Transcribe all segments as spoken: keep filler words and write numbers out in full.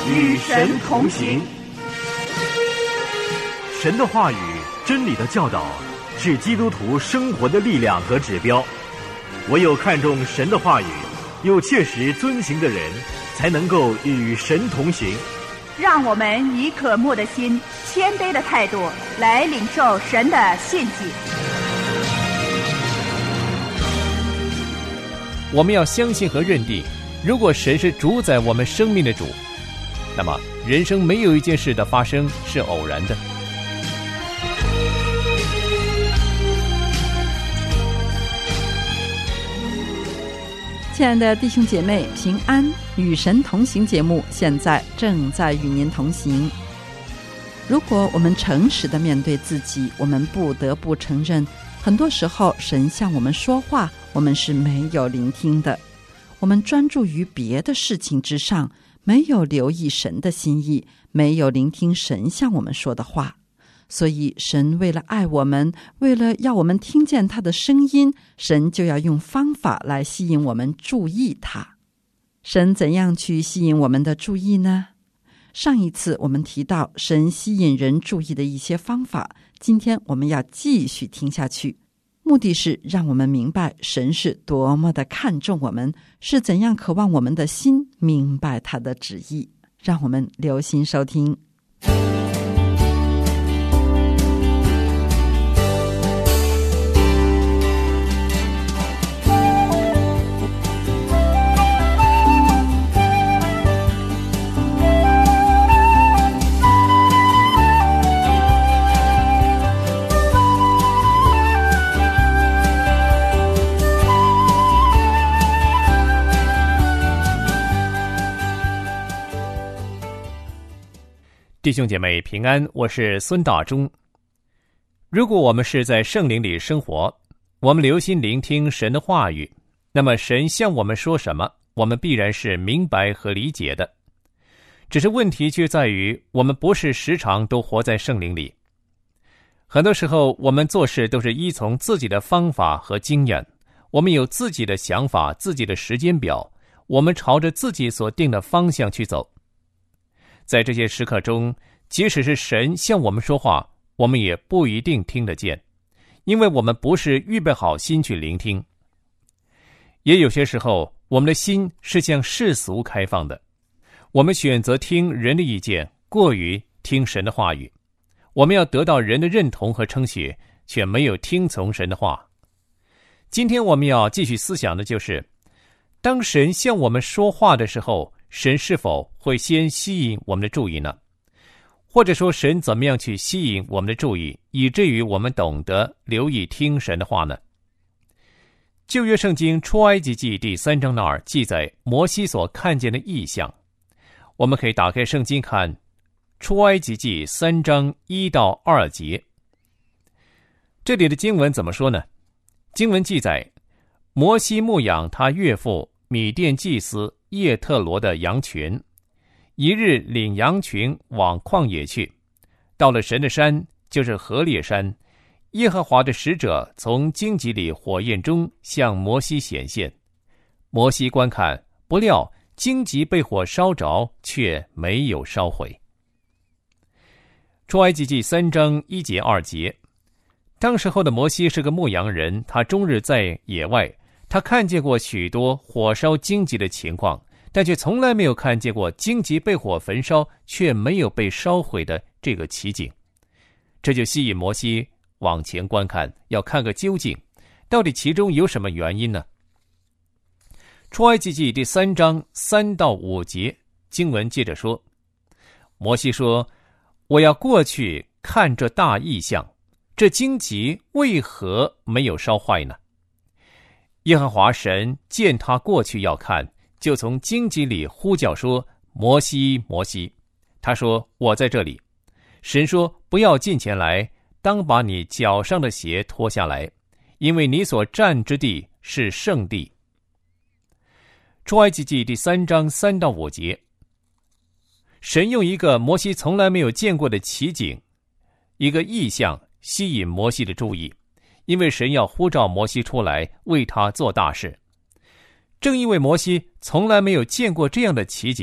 与神同行。 神的话语、真理的教导是基督徒生活的力量和指标。唯有看重神的话语，又切实遵行的人，才能够与神同行。 让我们以渴慕的心、谦卑的态度来领受神的信息。 我们要相信和认定，如果神是主宰我们生命的主，那么人生没有一件事的发生是偶然的。 亲爱的弟兄姐妹，平安，与神同行节目现在正在与您同行。如果我们诚实的面对自己，我们不得不承认，很多时候神向我们说话，我们是没有聆听的。我们专注于别的事情之上，没有留意神的心意，没有聆听神向我们说的话。所以神为了爱我们，为了要我们听见他的声音，神就要用方法来吸引我们注意他。神怎样去吸引我们的注意呢？上一次我们提到神吸引人注意的一些方法，今天我们要继续听下去，目的是让我们明白神是多么的看重我们，是怎样渴望我们的心明白他的旨意。让我们留心收听。 弟兄姐妹平安，我是孙大中。如果我们是在圣灵里生活，我们留心聆听神的话语，那么神向我们说什么，我们必然是明白和理解的。只是问题却在于，我们不是时常都活在圣灵里。很多时候我们做事都是依从自己的方法和经验，我们有自己的想法，自己的时间表，我们朝着自己所定的方向去走。在这些时刻中，即使是神向我们说话，我们也不一定听得见，因为我们不是预备好心去聆听。也有些时候，我们的心是向世俗开放的，我们选择听人的意见，过于听神的话语。我们要得到人的认同和称许，却没有听从神的话。今天我们要继续思想的就是，当神向我们说话的时候，神是否会先吸引我们的注意呢？或者说神怎么样去吸引我们的注意，以至于我们懂得留意听神的话呢？旧约圣经出埃及记第三章那儿记载摩西所看见的异象。我们可以打开圣经看出埃及记三章一到二节。这里的经文怎么说呢？经文记载，摩西牧养他岳父米甸祭司叶特罗的羊群，一日领羊群往旷野去，到了神的山，就是何烈山，耶和华的使者从荆棘里火焰中向摩西显现。摩西观看，不料荆棘被火烧着，却没有烧毁。出埃及记三章一节二节，当时候的摩西是个牧羊人，他终日在野外，他看见过许多火烧荆棘的情况，但却从来没有看见过荆棘被火焚烧却没有被烧毁的这个奇景。这就吸引摩西往前观看，要看个究竟，到底其中有什么原因呢？出埃及记第三章三到五节，经文接着说，摩西说，我要过去看这大异象，这荆棘为何没有烧坏呢？耶和华神见他过去要看，就从荆棘里呼叫说，摩西，摩西。他说，我在这里。神说，不要近前来，当把你脚上的鞋脱下来，因为你所站之地是圣地。出埃及记第三章三到五节，神用一个摩西从来没有见过的奇景，一个异象，吸引摩西的注意，因为神要呼召摩西出来为他做大事。正因为摩西从来没有见过这样的奇景，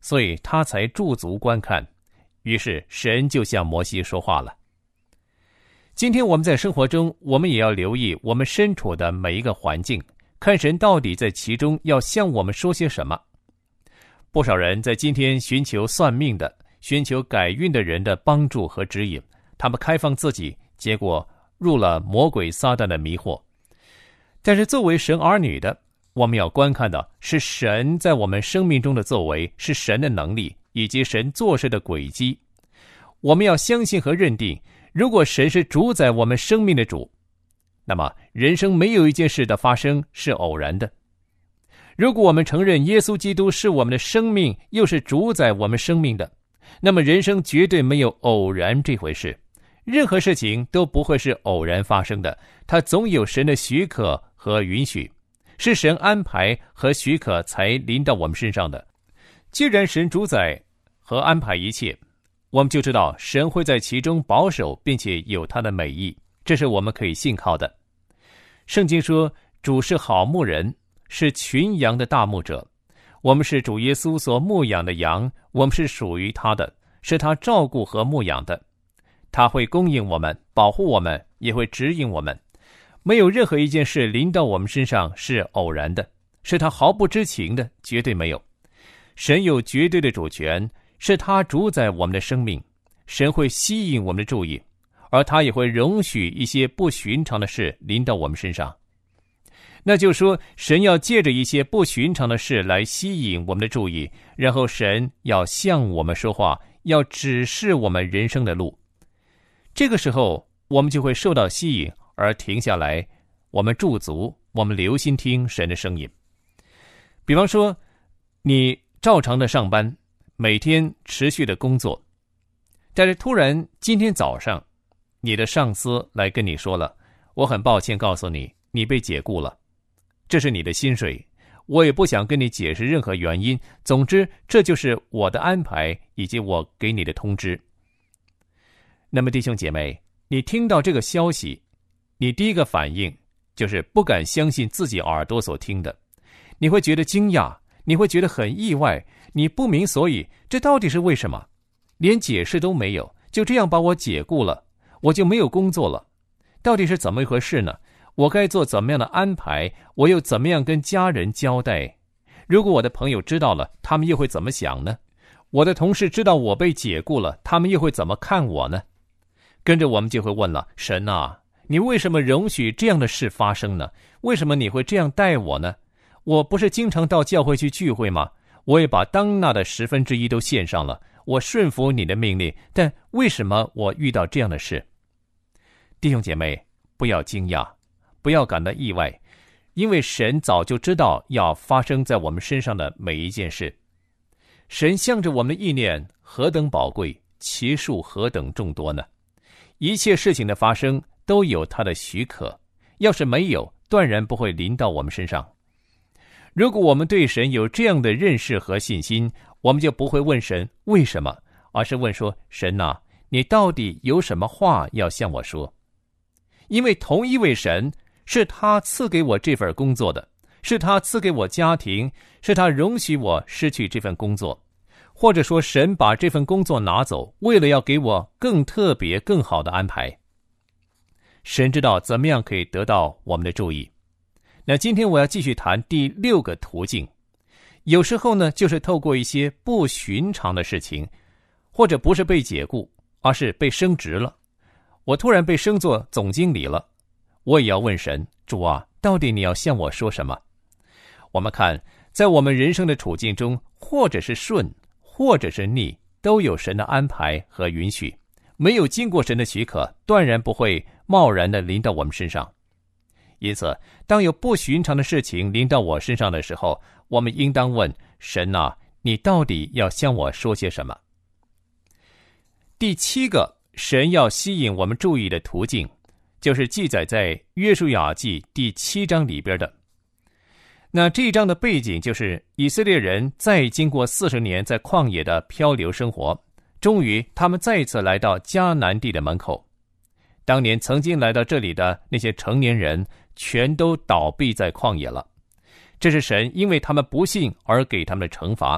所以他才驻足观看。于是神就向摩西说话了。今天我们在生活中，我们也要留意我们身处的每一个环境，看神到底在其中要向我们说些什么。不少人在今天寻求算命的、寻求改运的人的帮助和指引，他们开放自己，结果入了魔鬼撒旦的迷惑。但是作为神儿女的，我们要观看的是神在我们生命中的作为，是神的能力以及神做事的轨迹。我们要相信和认定，如果神是主宰我们生命的主，那么人生没有一件事的发生是偶然的。如果我们承认耶稣基督是我们的生命，又是主宰我们生命的，那么人生绝对没有偶然这回事。任何事情都不会是偶然发生的，它总有神的许可和允许，是神安排和许可才临到我们身上的。既然神主宰和安排一切，我们就知道神会在其中保守，并且有他的美意，这是我们可以信靠的。圣经说，主是好牧人，是群羊的大牧者。我们是主耶稣所牧养的羊，我们是属于他的，是他照顾和牧养的。他会供应我们，保护我们，也会指引我们。没有任何一件事临到我们身上是偶然的，是他毫不知情的，绝对没有。神有绝对的主权，是他主宰我们的生命。神会吸引我们的注意，而他也会容许一些不寻常的事临到我们身上。那就是说，神要借着一些不寻常的事来吸引我们的注意，然后神要向我们说话，要指示我们人生的路。这个时候我们就会受到吸引而停下来，我们驻足，我们留心听神的声音。比方说，你照常的上班，每天持续的工作，但是突然今天早上你的上司来跟你说了，我很抱歉告诉你，你被解雇了，这是你的薪水，我也不想跟你解释任何原因，总之这就是我的安排以及我给你的通知。那么弟兄姐妹，你听到这个消息，你第一个反应就是不敢相信自己耳朵所听的，你会觉得惊讶，你会觉得很意外，你不明所以，这到底是为什么？连解释都没有，就这样把我解雇了，我就没有工作了，到底是怎么一回事呢？我该做怎么样的安排？我又怎么样跟家人交代？如果我的朋友知道了，他们又会怎么想呢？我的同事知道我被解雇了，他们又会怎么看我呢？跟着我们就会问了，神啊，你为什么容许这样的事发生呢？为什么你会这样待我呢？我不是经常到教会去聚会吗？我也把当纳的十分之一都献上了，我顺服你的命令，但为什么我遇到这样的事？弟兄姐妹，不要惊讶，不要感到意外，因为神早就知道要发生在我们身上的每一件事。神向着我们的意念何等宝贵，其数何等众多呢？一切事情的发生都有他的许可，要是没有，断然不会临到我们身上。如果我们对神有这样的认识和信心，我们就不会问神为什么，而是问说，神啊，你到底有什么话要向我说？因为同一位神，是他赐给我这份工作的，是他赐给我家庭，是他容许我失去这份工作，或者说神把这份工作拿走，为了要给我更特别更好的安排。神知道怎么样可以得到我们的注意。那今天我要继续谈第六个途径。有时候呢，就是透过一些不寻常的事情，或者不是被解雇，而是被升职了。我突然被升做总经理了，我也要问神，主啊，到底你要向我说什么？我们看，在我们人生的处境中，或者是顺，或者是逆，都有神的安排和允许，没有经过神的许可，断然不会贸然的临到我们身上。因此，当有不寻常的事情临到我身上的时候，我们应当问神啊，你到底要向我说些什么？第七个，神要吸引我们注意的途径，就是记载在约书亚记第七章里边的。那这一章的背景就是以色列人再经过四十年在旷野的漂流生活，终于他们再一次来到迦南地的门口。当年曾经来到这里的那些成年人全都倒闭在旷野了，这是神因为他们不信而给他们的惩罚，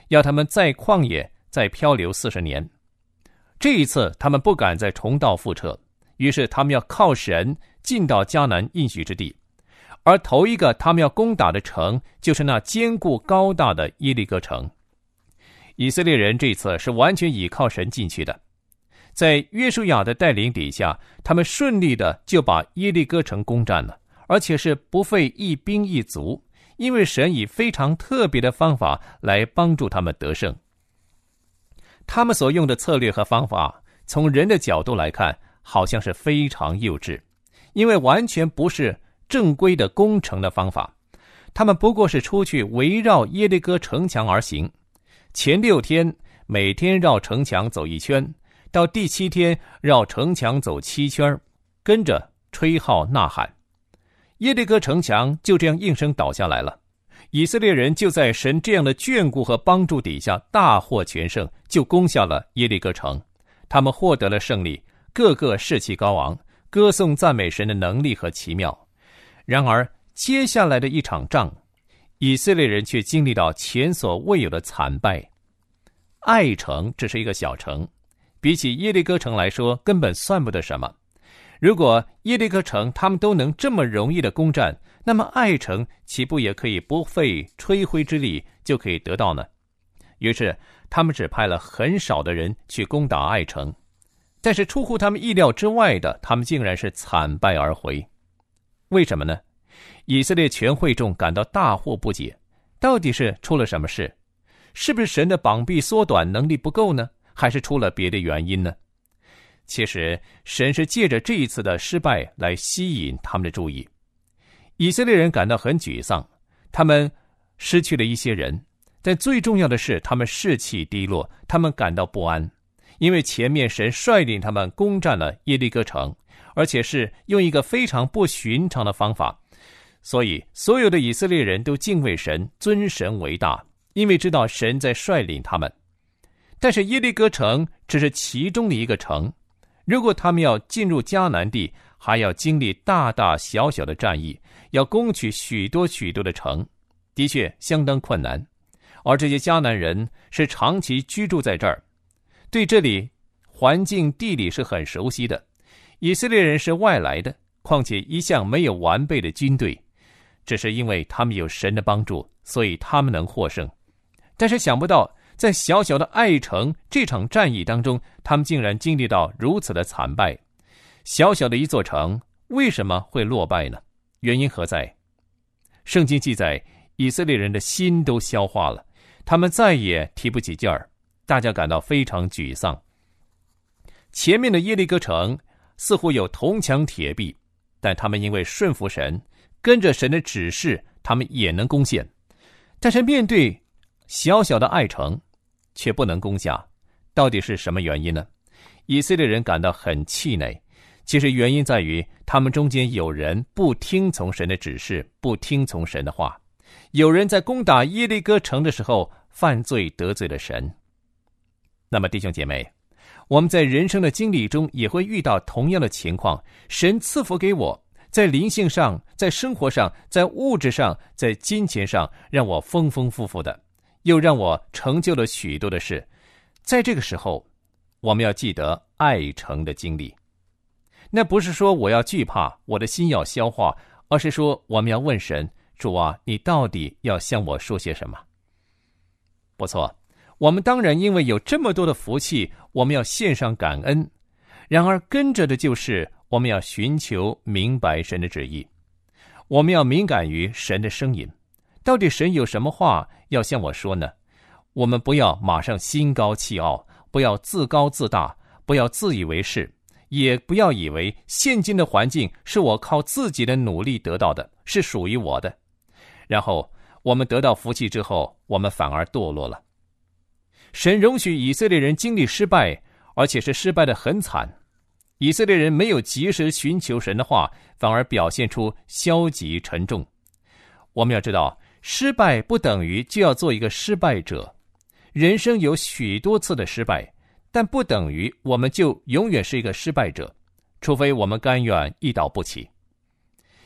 要他们在旷野再漂流四十年。这一次他们不敢再重蹈覆辙，于是他们要靠神进到迦南应许之地。而头一个他们要攻打的城，就是那坚固高大的耶利哥城。以色列人这次是完全倚靠神进去的，在约书亚的带领底下，他们顺利的就把耶利哥城攻占了，而且是不费一兵一卒，因为神以非常特别的方法来帮助他们得胜。他们所用的策略和方法，从人的角度来看，好像是非常幼稚，因为完全不是正规的攻城的方法。他们不过是出去围绕耶利哥城墙而行，前六天每天绕城墙走一圈，到第七天绕城墙走七圈，跟着吹号呐喊，耶利哥城墙就这样应声倒下来了。以色列人就在神这样的眷顾和帮助底下大获全胜，就攻下了耶利哥城。他们获得了胜利，个个士气高昂，歌颂赞美神的能力和奇妙。然而接下来的一场仗，以色列人却经历到前所未有的惨败。爱城只是一个小城，比起耶利哥城来说根本算不得什么。如果耶利哥城他们都能这么容易的攻占，那么爱城岂不也可以不费吹灰之力就可以得到呢？于是他们只派了很少的人去攻打爱城，但是出乎他们意料之外的，他们竟然是惨败而回。为什么呢？以色列全会众感到大惑不解，到底是出了什么事？是不是神的膀臂缩短，能力不够呢？还是出了别的原因呢？其实神是借着这一次的失败来吸引他们的注意。以色列人感到很沮丧，他们失去了一些人，但最重要的是他们士气低落，他们感到不安，因为前面神率领他们攻占了耶利哥城，而且是用一个非常不寻常的方法。所以所有的以色列人都敬畏神，尊神为大，因为知道神在率领他们。但是耶利哥城只是其中的一个城，如果他们要进入迦南地，还要经历大大小小的战役，要攻取许多许多的城，的确相当困难。而这些迦南人是长期居住在这儿，对这里环境地理是很熟悉的。以色列人是外来的，况且一向没有完备的军队，只是因为他们有神的帮助，所以他们能获胜。但是想不到在小小的爱城这场战役当中，他们竟然经历到如此的惨败。小小的一座城为什么会落败呢？原因何在？圣经记载，以色列人的心都消化了，他们再也提不起劲儿，大家感到非常沮丧。前面的耶利哥城似乎有铜墙铁壁，但他们因为顺服神，跟着神的指示，他们也能攻陷。但是面对小小的爱城却不能攻下，到底是什么原因呢？以色列人感到很气馁，其实原因在于他们中间有人不听从神的指示，不听从神的话，有人在攻打耶利哥城的时候犯罪得罪了神。那么弟兄姐妹，我们在人生的经历中也会遇到同样的情况，神赐福给我，在灵性上，在生活上，在物质上，在金钱上，让我丰丰富富的，又让我成就了许多的事。在这个时候，我们要记得爱城的经历。那不是说我要惧怕，我的心要消化，而是说我们要问神，主啊，你到底要向我说些什么？不错，我们当然因为有这么多的福气，我们要献上感恩。然而跟着的就是我们要寻求明白神的旨意，我们要敏感于神的声音。到底神有什么话要向我说呢？我们不要马上心高气傲，不要自高自大，不要自以为是，也不要以为现今的环境是我靠自己的努力得到的，是属于我的。然后我们得到福气之后，我们反而堕落了。神容许以色列人经历失败，而且是失败得很惨。以色列人没有及时寻求神的话，反而表现出消极沉重。我们要知道，失败不等于就要做一个失败者。人生有许多次的失败，但不等于我们就永远是一个失败者，除非我们甘愿一倒不起。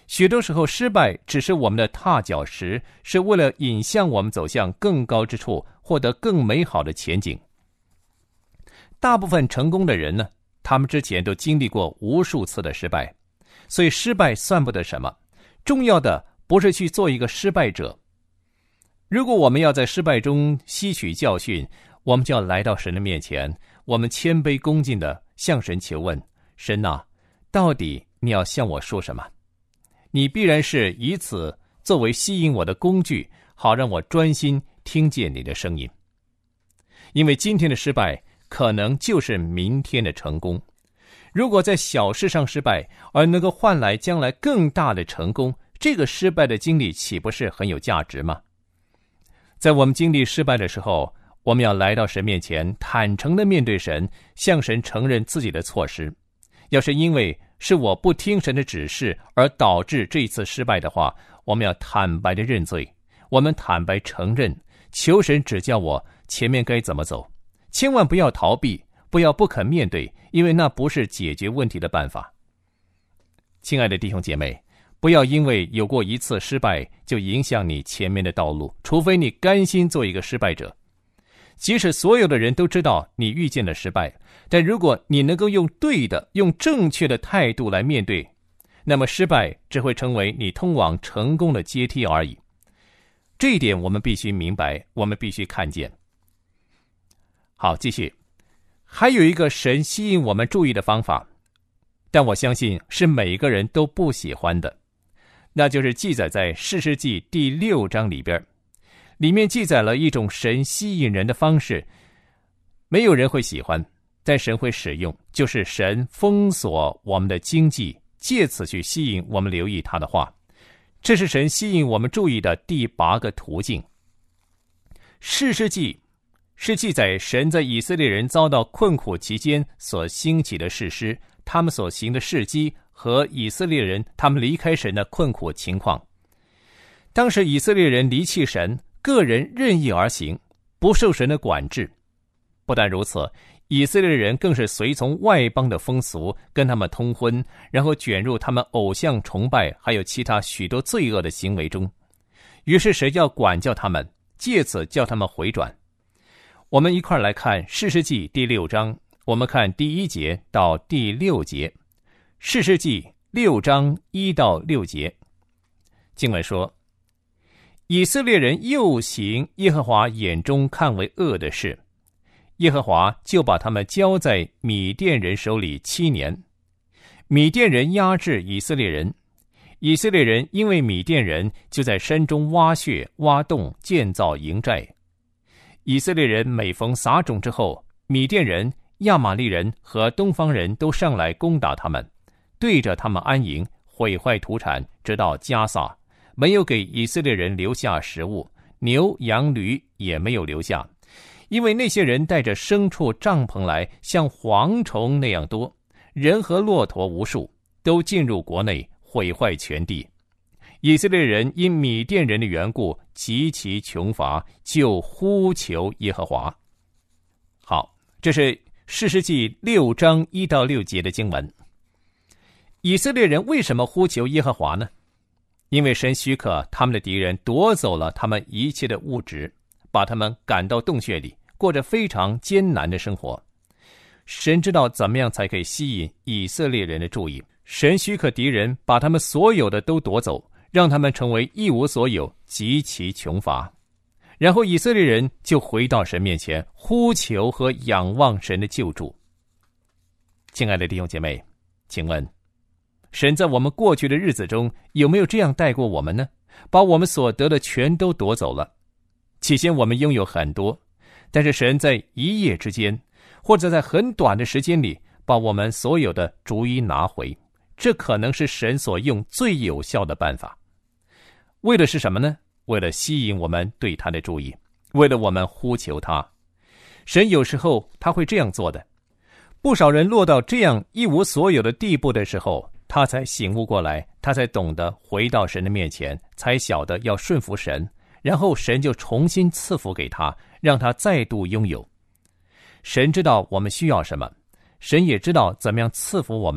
许多时候失败只是我们的踏脚石，是为了引向我们走向更高之处，获得更美好的前景。大部分成功的人呢，他们之前都经历过无数次的失败，所以失败算不得什么。重要的不是去做一个失败者。如果我们要在失败中吸取教训，我们就要来到神的面前，我们谦卑恭敬地向神求问：神啊，到底你要向我说什么？你必然是以此作为吸引我的工具，好让我专心听见你的声音。因为今天的失败可能就是明天的成功。如果在小事上失败，而能够换来将来更大的成功，这个失败的经历岂不是很有价值吗？在我们经历失败的时候，我们要来到神面前，坦诚地面对神，向神承认自己的错失。要是因为是我不听神的指示而导致这一次失败的话，我们要坦白地认罪，我们坦白承认，求神指教我前面该怎么走。千万不要逃避，不要不肯面对，因为那不是解决问题的办法。亲爱的弟兄姐妹，不要因为有过一次失败就影响你前面的道路，除非你甘心做一个失败者。即使所有的人都知道你遇见了失败，但如果你能够用对的、用正确的态度来面对，那么失败只会成为你通往成功的阶梯而已。这一点我们必须明白，我们必须看见。好，继续。还有一个神吸引我们注意的方法，但我相信是每个人都不喜欢的，那就是记载在士师记第六章里边。里面记载了一种神吸引人的方式，没有人会喜欢，但神会使用，就是神封锁我们的经济，借此去吸引我们留意他的话。这是神吸引我们注意的第八个途径。士师记是记载神在以色列人遭到困苦期间所兴起的士师，他们所行的事迹和以色列人他们离开神的困苦情况。当时以色列人离弃神，个人任意而行，不受神的管制。不但如此，以色列人更是随从外邦的风俗，跟他们通婚，然后卷入他们偶像崇拜还有其他许多罪恶的行为中。于是神要管教他们，借此叫他们回转。我们一块来看士师记第六章，我们看第一节到第六节。士师记六章一到六节，经文说：以色列人又行耶和华眼中看为恶的事，耶和华就把他们交在米甸人手里七年。米甸人压制以色列人，以色列人因为米甸人，就在山中挖穴挖洞，建造营寨。以色列人每逢撒种之后，米甸人、亚玛利人和东方人都上来攻打他们，对着他们安营，毁坏土产，直到加撒，没有给以色列人留下食物，牛羊驴也没有留下，因为那些人带着牲畜帐篷来，像蝗虫那样多，人和骆驼无数，都进入国内，毁坏全地。以色列人因米甸人的缘故极其穷乏，就呼求耶和华。好，这是士师记六章一到六节的经文。以色列人为什么呼求耶和华呢？因为神许可他们的敌人夺走了他们一切的物质，把他们赶到洞穴里，过着非常艰难的生活。神知道怎么样才可以吸引以色列人的注意，神许可敌人把他们所有的都夺走，让他们成为一无所有，极其穷乏。然后以色列人就回到神面前，呼求和仰望神的救助。亲爱的弟兄姐妹，请问神在我们过去的日子中有没有这样待过我们呢？把我们所得的全都夺走了。起先我们拥有很多，但是神在一夜之间，或者在很短的时间里，把我们所有的逐一拿回。这可能是神所用最有效的办法。为的是什么呢？为了吸引我们对他的注意，为了我们呼求他。神有时候他会这样做的。不少人落到这样一无所有的地步的时候，他才醒悟过来，他才懂得回到神的面前，才晓得要顺服神，然后神就重新赐福给他，让他再度拥有。神知道我们需要什么，神也知道怎么样赐福我们。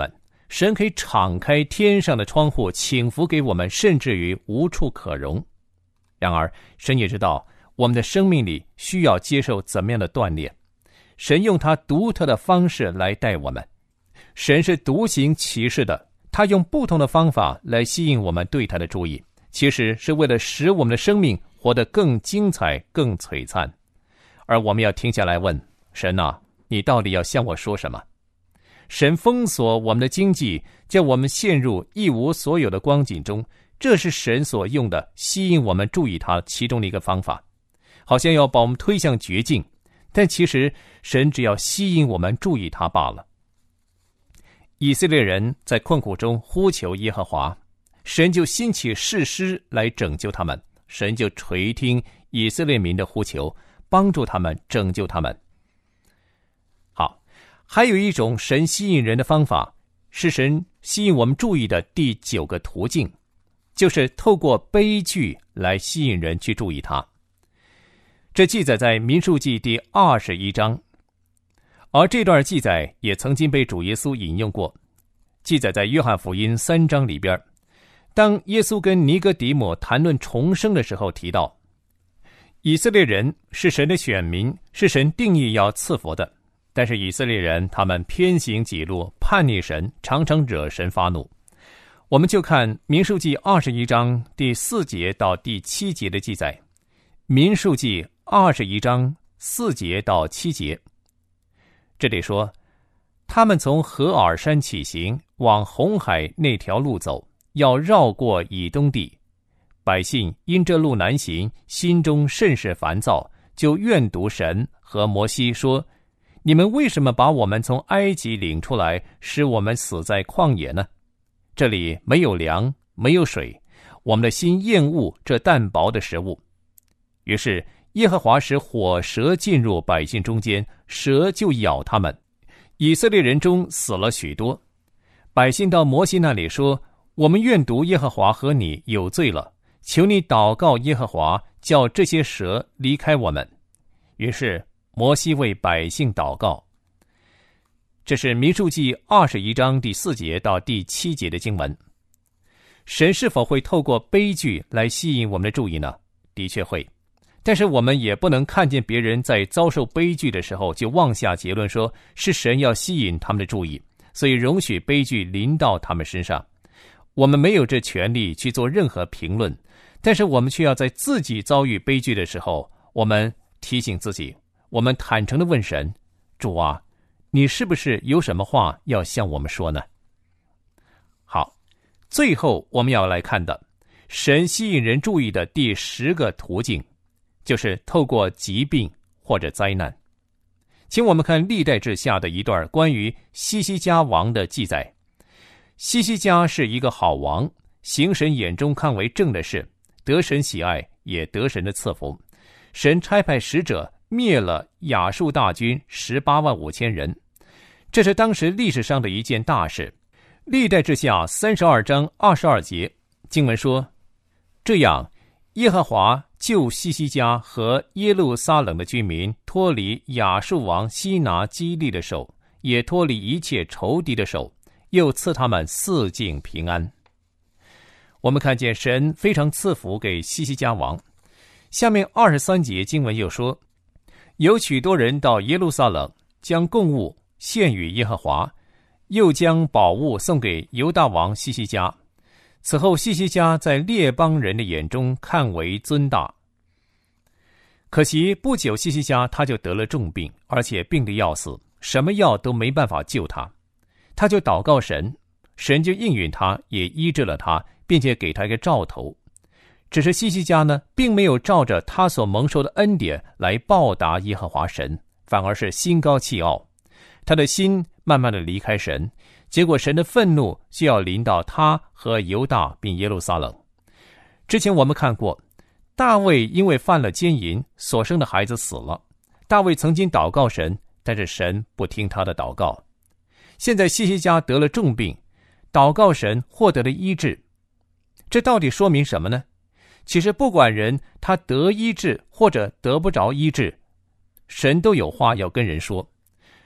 神可以敞开天上的窗户，倾福给我们，甚至于无处可容。然而，神也知道我们的生命里需要接受怎么样的锻炼。神用他独特的方式来带我们。神是独行其事的，他用不同的方法来吸引我们对他的注意，其实是为了使我们的生命活得更精彩、更璀璨。而我们要停下来问神啊，你到底要向我说什么？神封锁我们的经济，叫我们陷入一无所有的光景中，这是神所用的吸引我们注意他其中的一个方法，好像要把我们推向绝境，但其实神只要吸引我们注意他罢了。以色列人在困苦中呼求耶和华，神就兴起士师来拯救他们，神就垂听以色列民的呼求，帮助他们，拯救他们。好，还有一种神吸引人的方法，是神吸引我们注意的第九个途径，就是透过悲剧来吸引人去注意他。这记载在民数记第二十一章，而这段记载也曾经被主耶稣引用过，记载在约翰福音三章里边。当耶稣跟尼哥底母谈论重生的时候提到，以色列人是神的选民，是神定义要赐福的，但是以色列人他们偏行己路，叛逆神，常常惹神发怒。我们就看民数记二十一章第四节到第七节的记载。民数记二十一章四节到七节，这里说，他们从何珥山起行，往红海那条路走，要绕过以东地。百姓因这路难行，心中甚是烦躁，就怨毒神和摩西说，你们为什么把我们从埃及领出来，使我们死在旷野呢？这里没有粮，没有水，我们的心厌恶这淡薄的食物。于是耶和华使火蛇进入百姓中间，蛇就咬他们，以色列人中死了许多。百姓到摩西那里说，我们怨毒耶和华和你有罪了，求你祷告耶和华，叫这些蛇离开我们。于是摩西为百姓祷告。这是民数记二十一章第四节到第七节的经文。神是否会透过悲剧来吸引我们的注意呢？的确会，但是我们也不能看见别人在遭受悲剧的时候就妄下结论，说是神要吸引他们的注意，所以容许悲剧临到他们身上。我们没有这权利去做任何评论，但是我们却要在自己遭遇悲剧的时候，我们提醒自己，我们坦诚地问神，主啊，你是不是有什么话要向我们说呢？好，最后我们要来看的神吸引人注意的第十个途径，就是透过疾病或者灾难。请我们看历代志下的一段关于西西家王的记载。西西家是一个好王，行神眼中看为正的事，得神喜爱，也得神的赐福。神差派使者灭了亚述大军十八万五千人，这是当时历史上的一件大事。历代志下三十二章二十二节经文说，这样耶和华救西西家和耶路撒冷的居民脱离亚述王西拿基利的手，也脱离一切仇敌的手，又赐他们四境平安。我们看见神非常赐福给西西家王。下面二十三节经文又说，有许多人到耶路撒冷，将供物献与耶和华，又将宝物送给犹大王西西家。此后西西家在列邦人的眼中看为尊大。可惜不久西西家他就得了重病，而且病得要死，什么药都没办法救他。他就祷告神，神就应允他，也医治了他，并且给他一个兆头。只是西西家呢，并没有照着他所蒙受的恩典来报答耶和华神，反而是心高气傲，他的心慢慢的离开神，结果神的愤怒就要临到他和犹大并耶路撒冷。之前我们看过，大卫因为犯了奸淫，所生的孩子死了。大卫曾经祷告神，但是神不听他的祷告。现在西西家得了重病，祷告神获得了医治。这到底说明什么呢？其实不管人他得医治或者得不着医治，神都有话要跟人说。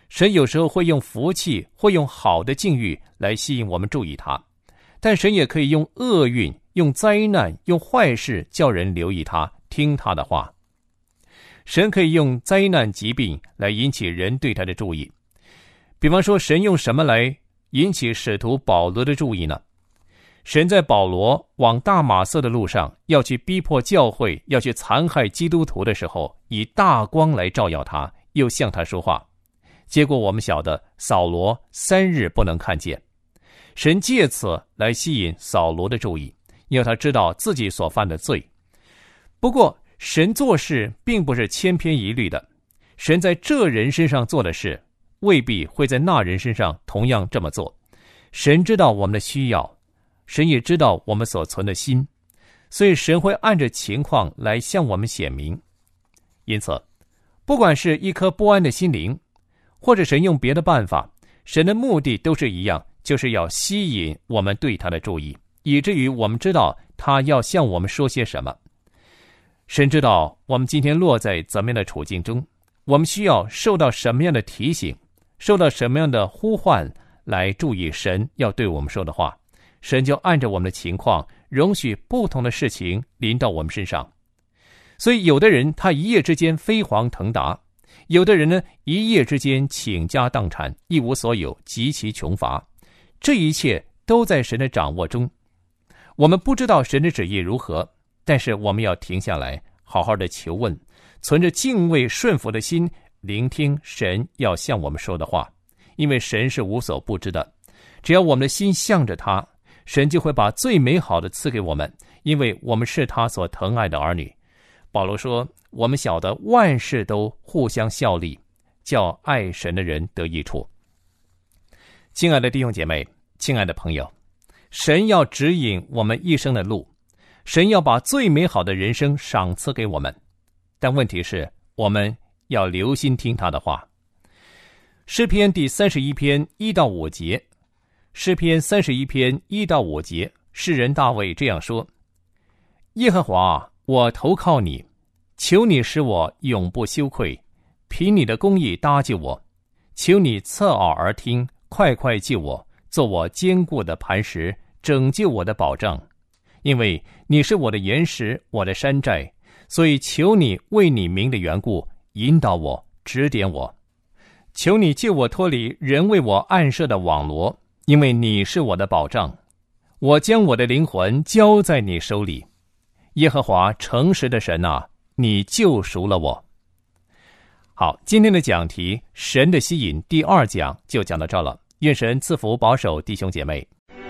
神有时候会用福气，会用好的境遇来吸引我们注意他，但神也可以用厄运、用灾难、用坏事叫人留意他，听他的话。神可以用灾难、疾病来引起人对他的注意。比方说，神用什么来引起使徒保罗的注意呢？神在保罗往大马色的路上要去逼迫教会，要去残害基督徒的时候，以大光来照耀他，又向他说话。结果我们晓得，扫罗三日不能看见。神借此来吸引扫罗的注意，要他知道自己所犯的罪。不过神做事并不是千篇一律的，神在这人身上做的事未必会在那人身上同样这么做。神知道我们的需要，神也知道我们所存的心，所以神会按着情况来向我们显明。因此不管是一颗不安的心灵，或者神用别的办法，神的目的都是一样，就是要吸引我们对他的注意，以至于我们知道他要向我们说些什么。神知道我们今天落在怎么样的处境中，我们需要受到什么样的提醒，受到什么样的呼唤来注意神要对我们说的话。神就按照我们的情况，容许不同的事情临到我们身上。所以有的人他一夜之间飞黄腾达，有的人呢一夜之间倾家荡产，一无所有，极其穷乏。这一切都在神的掌握中。我们不知道神的旨意如何，但是我们要停下来，好好的求问，存着敬畏顺服的心，聆听神要向我们说的话。因为神是无所不知的，只要我们的心向着他，神就会把最美好的赐给我们，因为我们是他所疼爱的儿女。保罗说，我们晓得万事都互相效力，叫爱神的人得益处。亲爱的弟兄姐妹，亲爱的朋友，神要指引我们一生的路，神要把最美好的人生赏赐给我们，但问题是我们要留心听他的话。诗篇第三十一篇一到五节，诗篇三十一篇一到五节，诗人大卫这样说：耶和华，我投靠你，求你使我永不羞愧，凭你的公义搭救我，求你侧耳而听，快快救我，做我坚固的磐石，拯救我的保障。因为你是我的岩石，我的山寨，所以求你为你名的缘故引导我，指点我。求你救我脱离人为我暗设的网罗，因为你是我的保障。我将我的灵魂交在你手里。耶和华诚实的神啊，你救赎了我。好，今天的讲题神的吸引第二讲就讲到这了。愿神赐福保守弟兄姐妹。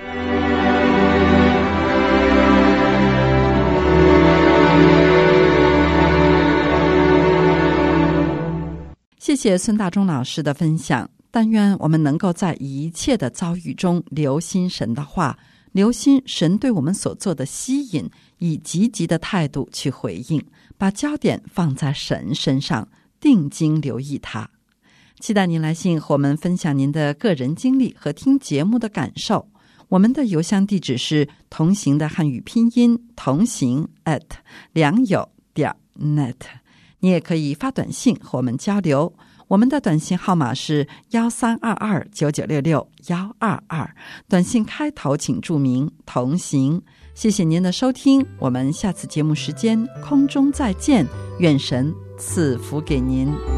谢谢孙大中老师的分享。但愿我们能够在一切的遭遇中留心神的话，留心神对我们所做的吸引，以积极的态度去回应，把焦点放在神身上，定睛留意他。期待您来信和我们分享您的个人经历和听节目的感受。我们的邮箱地址是同行的汉语拼音同行 at 良友点 net。你也可以发短信和我们交流，我们的短信号码是幺三二二九九六六幺二二，短信开头请注明同行。谢谢您的收听，我们下次节目时间空中再见，愿神赐福给您。